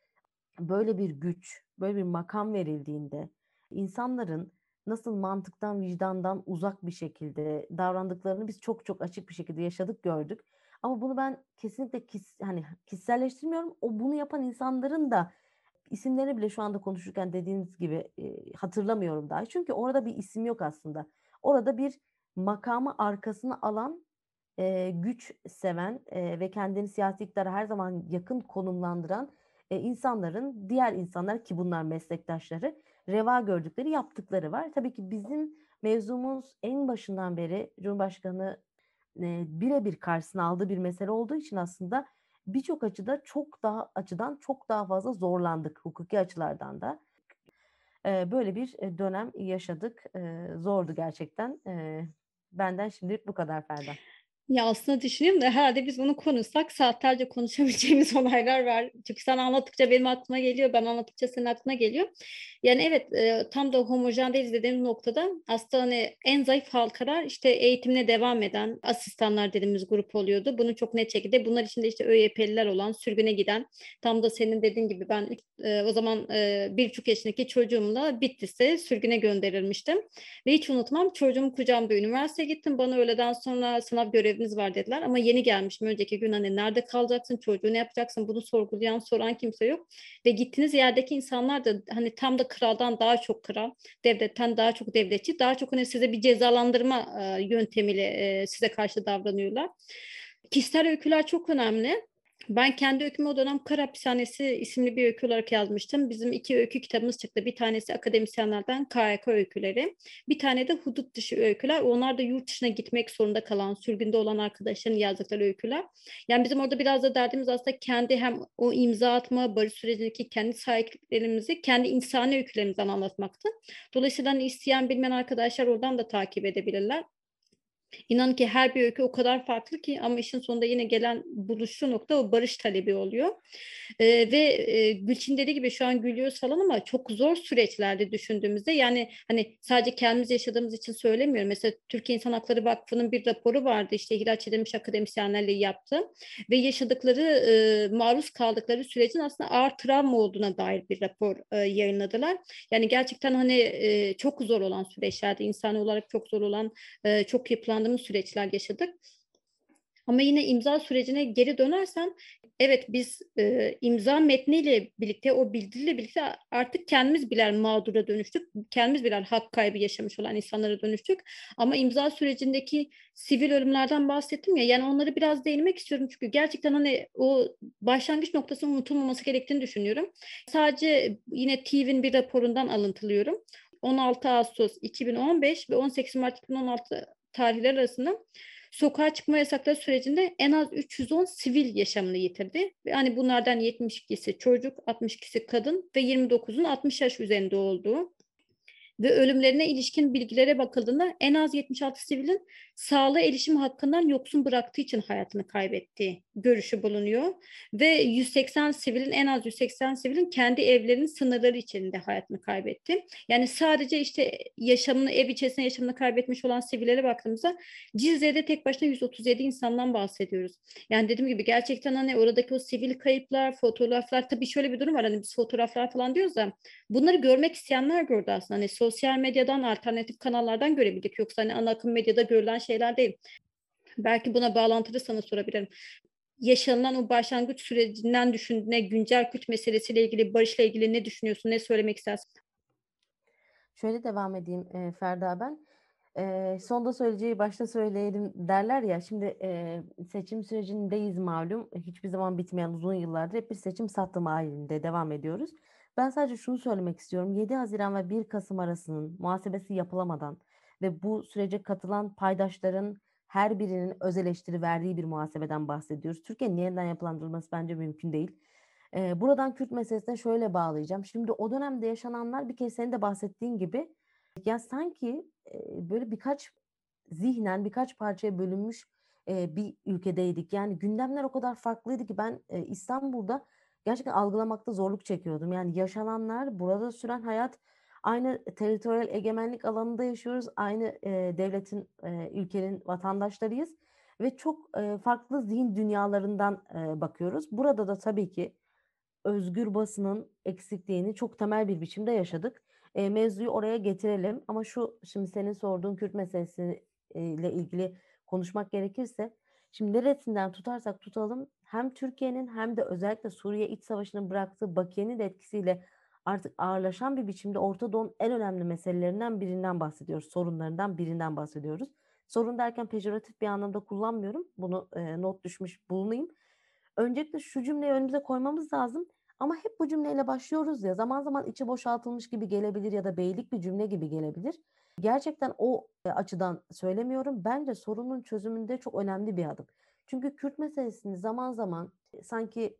Böyle bir güç, böyle bir makam verildiğinde insanların nasıl mantıktan, vicdandan uzak bir şekilde davrandıklarını biz çok çok açık bir şekilde yaşadık, gördük. Ama bunu ben kesinlikle kis, hani kişiselleştirmiyorum. O bunu yapan insanların da isimlerini bile şu anda konuşurken dediğiniz gibi e, hatırlamıyorum daha. Çünkü orada bir isim yok aslında. Orada bir makamı arkasına alan, e, güç seven e, ve kendini siyasi iktidara her zaman yakın konumlandıran e, insanların, diğer insanlar ki bunlar meslektaşları, reva gördükleri, yaptıkları var. Tabii ki bizim mevzumuz en başından beri Cumhurbaşkanı e, birebir karşısına aldığı bir mesele olduğu için aslında birçok açıda çok daha açıdan çok daha fazla zorlandık, hukuki açılardan da. E, böyle bir e, dönem yaşadık. E, zordu gerçekten. E, benden şimdilik bu kadar Ferda. Ya aslında düşünüyorum da herhalde biz bunu konuşsak saatlerce konuşabileceğimiz olaylar var. Çünkü sen anlattıkça benim aklıma geliyor, ben anlattıkça senin aklına geliyor. Yani evet, e, tam da homojen değiliz dediğimiz noktada aslında hani en zayıf halkalar işte eğitimine devam eden asistanlar dediğimiz grup oluyordu. Bunu çok net şekilde, bunlar içinde işte ÖYP'liler olan, sürgüne giden, tam da senin dediğin gibi ben e, o zaman e, bir buçuk yaşındaki çocuğumla Bitlis'e sürgüne gönderilmiştim. Ve hiç unutmam, çocuğum kucağımda üniversiteye gittim. Bana öğleden sonra sınav göreviniz var dediler. Ama yeni gelmişim. Önceki gün hani nerede kalacaksın, çocuğu ne yapacaksın, bunu sorgulayan, soran kimse yok. Ve gittiğiniz yerdeki insanlar da hani tam da kraldan daha çok kral, devletten daha çok devletçi, daha çok hani size bir cezalandırma e, yöntemiyle e, size karşı davranıyorlar. Kişisel öyküler çok önemli. Ben kendi öykümü o dönem Kara Hapishanesi isimli bir öykü olarak yazmıştım. Bizim iki öykü kitabımız çıktı. Bir tanesi akademisyenlerden K Y K öyküleri. Bir tane de hudut dışı öyküler. Onlar da yurt dışına gitmek zorunda kalan, sürgünde olan arkadaşların yazdıkları öyküler. Yani bizim orada biraz da derdimiz aslında kendi hem o imza atma, barış sürecindeki kendi sahiplerimizi, kendi insani öykülerimizden anlatmaktı. Dolayısıyla hani isteyen bilmeyen arkadaşlar oradan da takip edebilirler. İnan ki her bir öykü o kadar farklı ki, ama işin sonunda yine gelen buluşu nokta o barış talebi oluyor. Ee, ve e, Gülçin dediği gibi şu an gülüyoruz falan ama çok zor süreçlerde düşündüğümüzde, yani hani sadece kendimiz yaşadığımız için söylemiyorum. Mesela Türkiye İnsan Hakları Vakfı'nın bir raporu vardı, işte ihraç edilmiş akademisyenlerle yaptı ve yaşadıkları e, maruz kaldıkları sürecin aslında ağır travma olduğuna dair bir rapor e, yayınladılar. Yani gerçekten hani e, çok zor olan süreçlerde, insani olarak çok zor olan, e, çok yıprandığımız süreçler yaşadık. Ama yine imza sürecine geri dönersen, evet biz e, imza metniyle birlikte, o bildiriyle birlikte artık kendimiz birer mağdura dönüştük. Kendimiz birer hak kaybı yaşamış olan insanlara dönüştük. Ama imza sürecindeki sivil ölümlerden bahsettim ya, yani onları biraz değinmek istiyorum. Çünkü gerçekten hani o başlangıç noktasının unutulmaması gerektiğini düşünüyorum. Sadece yine T İ V'nin bir raporundan alıntılıyorum. on altı Ağustos iki bin on beş ve on sekiz Mart iki bin on altı tarihler arasında sokağa çıkma yasakları sürecinde en az üç yüz on sivil yaşamını yitirdi. Ve hani bunlardan yetmiş ikisi çocuk, altmış ikisi kadın ve yirmi dokuzun altmış yaş üzerinde olduğu. ve ölümlerine ilişkin bilgilere bakıldığında en az yetmiş altı sivilin sağlığa erişim hakkından yoksun bıraktığı için hayatını kaybettiği görüşü bulunuyor. Ve yüz seksen sivilin en az yüz seksen sivilin kendi evlerinin sınırları içinde hayatını kaybetti. Yani sadece işte yaşamını, ev içerisinde yaşamını kaybetmiş olan sivillere baktığımızda Cizre'de tek başına yüz otuz yedi insandan bahsediyoruz. Yani dediğim gibi gerçekten hani oradaki o sivil kayıplar, fotoğraflar, tabii şöyle bir durum var, hani biz fotoğraflar falan diyoruz da bunları görmek isteyenler gördü aslında. Hani sosyal medyadan, alternatif kanallardan görebildik. Yoksa hani ana akım medyada görülen şeyler değil. Belki buna bağlantılı sana sorabilirim. Yaşanılan o başlangıç sürecinden düşündüğüne, güncel Kürt meselesiyle ilgili, barışla ilgili ne düşünüyorsun, ne söylemek istersin? Şöyle devam edeyim e, Ferda ben. E, sonda söyleyeceği başta söyleyelim derler ya. Şimdi e, seçim sürecindeyiz malum. Hiçbir zaman bitmeyen uzun yıllardır hep bir seçim satım halinde devam ediyoruz. Ben sadece şunu söylemek istiyorum. yedi Haziran ve bir Kasım arasının muhasebesi yapılamadan ve bu sürece katılan paydaşların her birinin öz eleştiri verdiği bir muhasebeden bahsediyoruz. Türkiye'nin yeniden yapılandırılması bence mümkün değil. Ee, buradan Kürt meselesine şöyle bağlayacağım. Şimdi o dönemde yaşananlar bir kere senin de bahsettiğin gibi ya sanki e, böyle birkaç zihnen birkaç parçaya bölünmüş e, bir ülkedeydik. Yani gündemler o kadar farklıydı ki ben e, İstanbul'da gerçekten algılamakta zorluk çekiyordum. Yani yaşananlar, burada süren hayat, aynı teritoryal egemenlik alanında yaşıyoruz. Aynı e, devletin, e, ülkenin vatandaşlarıyız ve çok e, farklı zihin dünyalarından e, bakıyoruz. Burada da tabii ki özgür basının eksikliğini çok temel bir biçimde yaşadık. E, mevzuyu oraya getirelim ama şu şimdi senin sorduğun Kürt meselesi e, ile ilgili konuşmak gerekirse şimdi neresinden tutarsak tutalım hem Türkiye'nin hem de özellikle Suriye İç Savaşı'nın bıraktığı bakiyenin de etkisiyle artık ağırlaşan bir biçimde Orta Doğu'nun en önemli meselelerinden birinden bahsediyoruz. Sorunlarından birinden bahsediyoruz. Sorun derken pejoratif bir anlamda kullanmıyorum. Bunu e, not düşmüş bulunayım. Öncelikle şu cümleyi önümüze koymamız lazım. Ama hep bu cümleyle başlıyoruz ya, zaman zaman içi boşaltılmış gibi gelebilir ya da beylik bir cümle gibi gelebilir. Gerçekten o e, açıdan söylemiyorum. Bence sorunun çözümünde çok önemli bir adım. Çünkü Kürt meselesini zaman zaman e, sanki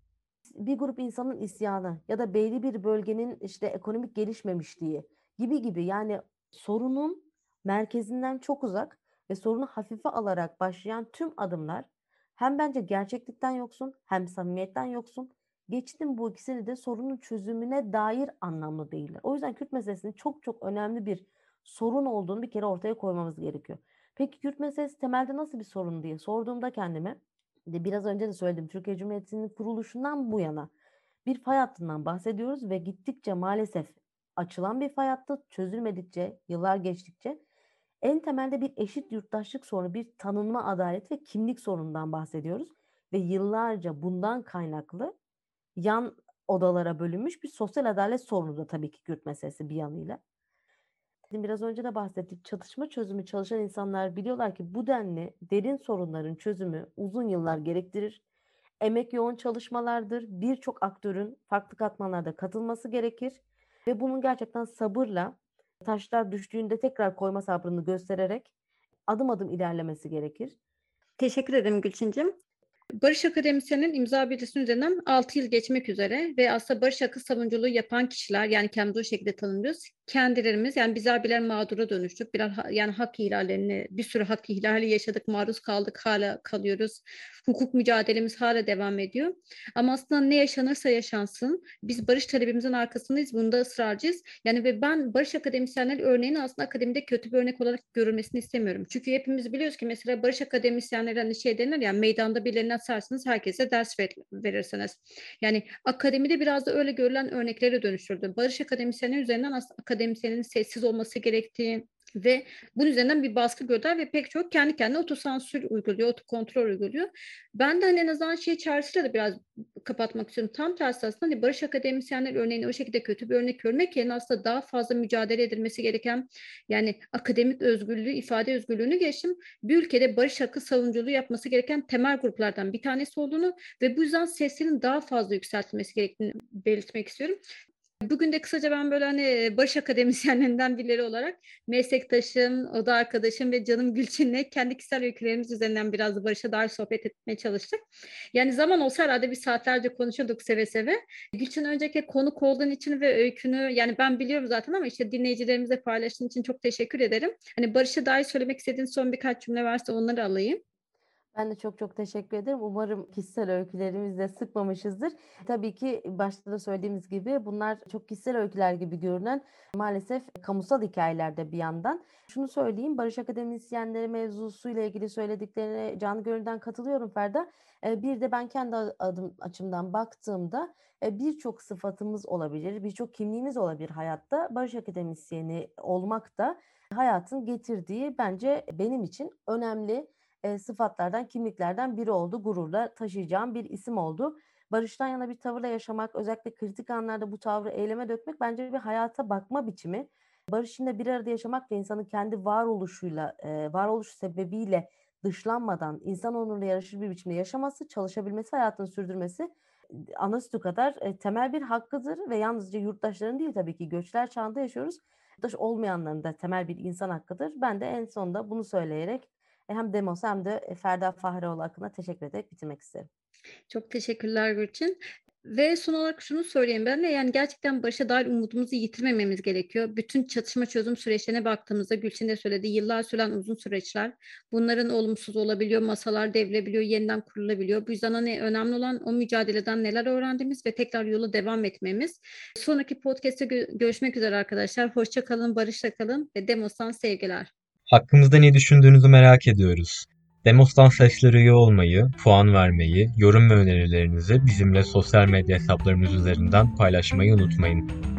bir grup insanın isyanı ya da belli bir bölgenin işte ekonomik gelişmemişliği gibi gibi, yani sorunun merkezinden çok uzak ve sorunu hafife alarak başlayan tüm adımlar hem bence gerçeklikten yoksun hem samimiyetten yoksun. Geçtim bu ikisini de sorunun çözümüne dair anlamlı değiller. O yüzden Kürt meselesinin çok çok önemli bir sorun olduğunu bir kere ortaya koymamız gerekiyor. Peki Kürt meselesi temelde nasıl bir sorun diye sorduğumda kendime, de biraz önce de söyledim, Türkiye Cumhuriyeti'nin kuruluşundan bu yana bir fay hattından bahsediyoruz ve gittikçe maalesef açılan bir fay hattı, çözülmedikçe, yıllar geçtikçe en temelde bir eşit yurttaşlık sorunu, bir tanınma, adalet ve kimlik sorunundan bahsediyoruz. Ve yıllarca bundan kaynaklı yan odalara bölünmüş bir sosyal adalet sorunu da tabii ki Kürt meselesi bir yanıyla. Biraz önce de bahsettik. Çatışma çözümü çalışan insanlar biliyorlar ki bu denli derin sorunların çözümü uzun yıllar gerektirir. Emek yoğun çalışmalardır. Birçok aktörün farklı katmanlarda katılması gerekir. Ve bunun gerçekten sabırla, taşlar düştüğünde tekrar koyma sabrını göstererek adım adım ilerlemesi gerekir. Teşekkür ederim Gülçin'cim. Barış Akademisya'nın imza bildirisinin üzerinden altı yıl geçmek üzere ve aslında barış akı savunuculuğu yapan kişiler, yani kendimizi o şekilde tanımlıyoruz. Kendilerimiz, yani bizler birer mağdura dönüştük. Birer yani hak ihlallerini, bir sürü hak ihlali yaşadık, maruz kaldık, hala kalıyoruz. Hukuk mücadelemiz hala devam ediyor. Ama aslında ne yaşanırsa yaşansın biz barış talebimizin arkasındayız. Bunda ısrarcıyız. Yani ve ben barış akademisyenleri örneğini aslında akademide kötü bir örnek olarak görülmesini istemiyorum. Çünkü hepimiz biliyoruz ki mesela barış akademisyenleri hani şey denir ya, meydanda birilerini asarsınız, herkese ders ver, verirsiniz. Yani akademide biraz da öyle görülen örneklere dönüştürdü. Barış akademisyenleri üzerinden aslında akademisyenin sessiz olması gerektiği ve bunun üzerinden bir baskı gördüler ve pek çok kendi kendine otosansür uyguluyor, otokontrol uyguluyor. Ben de hani en azından şey çağrısıyla da biraz kapatmak istiyorum. Tam tersi aslında hani barış akademisyenler örneğini o şekilde kötü bir örnek görmek yerine aslında daha fazla mücadele edilmesi gereken, yani akademik özgürlüğü, ifade özgürlüğünü geçtim, bir ülkede barış hakkı savunuculuğu yapması gereken temel gruplardan bir tanesi olduğunu ve bu yüzden seslerin daha fazla yükseltilmesi gerektiğini belirtmek istiyorum. Bugün de kısaca ben böyle hani barış akademisyenlerinden birileri olarak meslektaşım, oda arkadaşım ve canım Gülçin'le kendi kişisel öykülerimiz üzerinden biraz da barışa dair sohbet etmeye çalıştık. Yani zaman olsa herhalde bir saatlerce konuşurduk seve seve. Gülçin, önceki konuk olduğun için ve öykünü yani ben biliyorum zaten ama işte dinleyicilerimizle paylaştığın için çok teşekkür ederim. Hani barışa dair söylemek istediğin son birkaç cümle varsa onları alayım. Ben de çok çok teşekkür ederim. Umarım kişisel öykülerimizde sıkmamışızdır. Tabii ki başta da söylediğimiz gibi bunlar çok kişisel öyküler gibi görünen maalesef kamusal hikayelerde bir yandan. Şunu söyleyeyim, barış akademisyenleri mevzusuyla ilgili söylediklerine canı gönülden katılıyorum Ferda. Bir de ben kendi adım açımdan baktığımda birçok sıfatımız olabilir, birçok kimliğimiz olabilir hayatta. Barış akademisyeni olmak da hayatın getirdiği bence benim için önemli e, sıfatlardan, kimliklerden biri oldu. Gururla taşıyacağım bir isim oldu. Barıştan yana bir tavırla yaşamak, özellikle kritik anlarda bu tavrı eyleme dökmek bence bir hayata bakma biçimi. Barış içinde bir arada yaşamak da insanın kendi varoluşuyla, e, varoluş sebebiyle dışlanmadan insan onuruna yaraşır bir biçimde yaşaması, çalışabilmesi, hayatını sürdürmesi ana sütü kadar e, temel bir hakkıdır ve yalnızca yurttaşların değil, tabii ki göçler çağında yaşıyoruz. Yurttaş olmayanların da temel bir insan hakkıdır. Ben de en sonunda bunu söyleyerek hem Demos'a hem de Ferda Fahreoğlu hakkında teşekkür ederek bitirmek isterim. Çok teşekkürler Gülçin. Ve son olarak şunu söyleyeyim ben de, yani gerçekten barışa dair umudumuzu yitirmememiz gerekiyor. Bütün çatışma çözüm süreçlerine baktığımızda Gülçin de söyledi, yıllar süren uzun süreçler. Bunların olumsuz olabiliyor, masalar devrilebiliyor, yeniden kurulabiliyor. Bu yüzden hani önemli olan o mücadeleden neler öğrendiğimiz ve tekrar yola devam etmemiz. Sonraki podcast'te gö- görüşmek üzere arkadaşlar. Hoşça kalın, barışla kalın ve Demos'tan sevgiler. Hakkımızda ne düşündüğünüzü merak ediyoruz. Demos'tan seslere üye olmayı, puan vermeyi, yorum ve önerilerinizi bizimle sosyal medya hesaplarımız üzerinden paylaşmayı unutmayın.